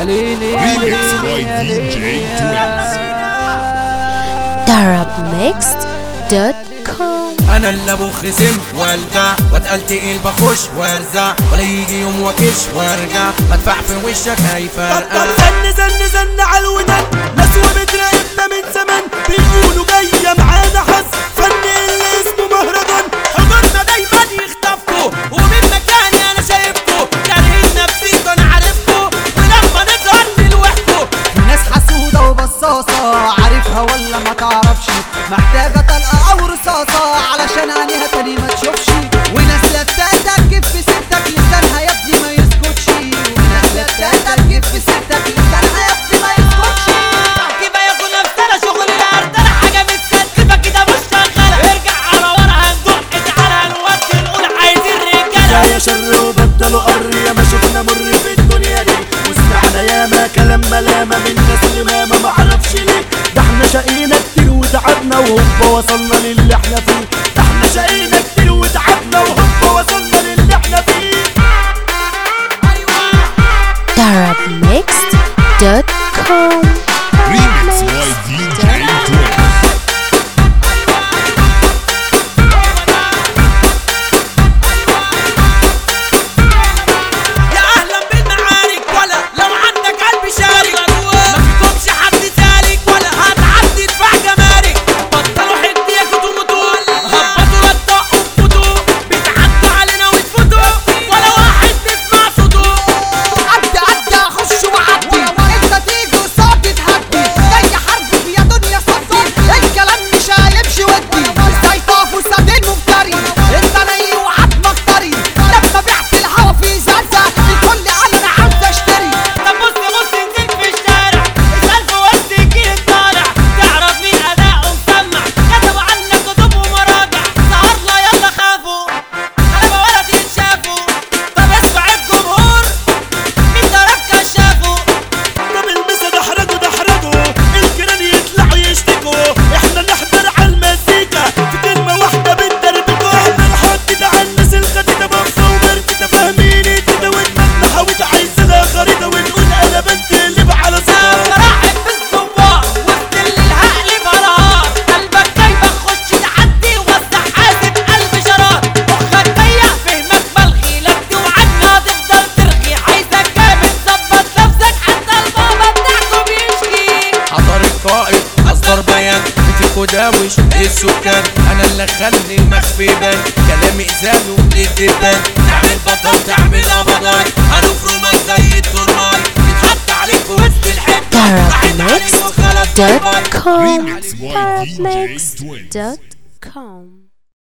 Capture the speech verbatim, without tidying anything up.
ليلي يا ليلي يا ليلي دارب ميكس دوت كوم. انا اللي ابو خصم وارجع واتقل تقيل بخش وارزع ولا يجي يوم واكش وارجع بدفع في وشك هيفرقع. زن زن زن على الودن ناس وبتراقبنا من زمان بيقولوا جايه معانا حظ فن اللي اسمه مهرجان. حضورنا دايما يخطفكوا ومن مكاني انا شايفكوا كارهين نفسيكوا انا عارفكوا ولما نظهر نلوحكوا. ناس حسودة وبصاصة عارفها ولا ما تعرفش محتاجة طلقة أو رصاصة علشان عينيها تاني ما تشوفش. وناس لتاتك كيف في ستك لسانها يا ابني ما يسكتش. وناس لتاتك كيف في ستك لسانها يا ابني ما يسكتش. كفاية كنا في سنة شغل الأردنة حاجة متستفة كده مش شغالة. ارجع على ورا هندق تعالى هنودي نقول عايزين رجالة. يا شر وبطلوا قر يا ما شفنا مر في الدنيا دي وسمعنا ياما كلام ملامة من ناس اللي ماما معرفش ليه. ده احنا شقينا كتير وتعبنا وهوبا وصلنا للي احنا فيه. ده احنا شقينا كتير وتعبنا وهوبا وصلنا للي احنا فيه. دارب ميكس دوت كوم. Remix by دي جي توينز. يا أهلا بالمعارك ولا لو عندك قلب شارك ما فيكمش حد سالك ولا هتعدي ادفع جمارك. بطلوا حديكوا تموتوا هبطوا للطاق وتفوتوا بتعدوا علينا وتفوتوا ولا واحد تسمع صوته. عدي عدي اخش وعدي انت تيجي وصعب تهدي جاي حرب يا دنيا صدي الكلام مش هيمشي ودي ازاي طافوا سابين مفتري انت ني وعدمك طري لما بعت الهوا في زلزة الكل قال انا عاوز اشتري. طب بص بص نزلت في الشارع اسأل في وسط الجيل الطالع تعرف مين أداؤه مسمع كتبوا عنا كتب ومراجع سهر لا يلا خافوا غلبة ولا تنشافوا. طب اسمع الجمهور مين ضرب كشافوا. طب المسا دحرجوا دحرجوا الجيران يطلعوا يشتكوا احنا نحضر على المزيكا في كلمة واحدة بندربكوا. احنا نحط ده على الناس الخديدة بفة ومركدة فاهمين كده ودماغنا حاوت عايزة لها خريطة ونقول انا بنتقلب على صدار. مراحب في الصباح وسط الليل هقلب نهار قلبك جايبك خش تعدي ووسع حاسب قلب شرار. مخك ضيق فهمك ملغي لا توعدنا هتفضل ترغي عايزك جامد ظبط نفسك حتى البابا بتاعكوا بيشكي. حضر القائد اصدر بيان بتفكوا داوش السكان انا اللي اخلي المخفي بان كلامي ازاله للدبان. تعمل بطل تعمل ابضاي هنفرمك زي الترماي يتحط عليك في وسط الحته دارب ميكس دوت كوم. Remix by دارب دي جي ميكس توينز. دوت كوم.